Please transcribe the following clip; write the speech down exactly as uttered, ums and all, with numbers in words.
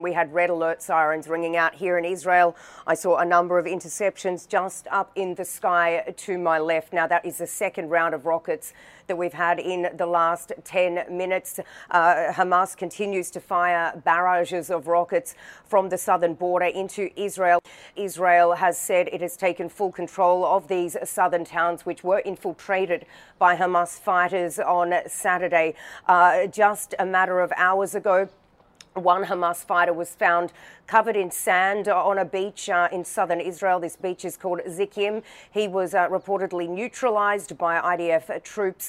We had red alert sirens ringing out here in Israel. I saw a number of interceptions just up in the sky to my left. Now, that is the second round of rockets that we've had in the last ten minutes. Uh, Hamas continues to fire barrages of rockets from the southern border into Israel. Israel has said it has taken full control of these southern towns, which were infiltrated by Hamas fighters on Saturday. Uh, just a matter of hours ago, one Hamas fighter was found covered in sand on a beach uh, in southern Israel. This beach is called Zikim. He was uh, reportedly neutralized by I D F troops.